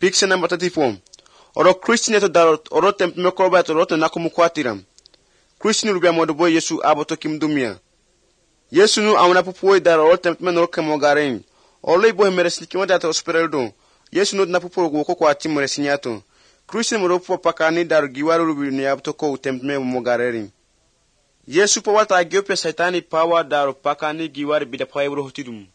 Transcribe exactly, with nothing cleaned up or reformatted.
Pixel number thirty-four. Oro Christian to dar oro temp me korba to roto na kumukwatiram. Christian rubia modo boy Yesu aboto kimdumia. Yesu nu amuna pupuoi dar oro temp me no kemogaren. Ole boy meresni kimota to hospital. Yesu nu na pupuo go kwa timu resinyato. Christian mo po pakani dar giwaru rubi ni aboto ko temp me mogarerin. Yesu po wata agiope satani power dar pakani giwar bida paiwro hotidum.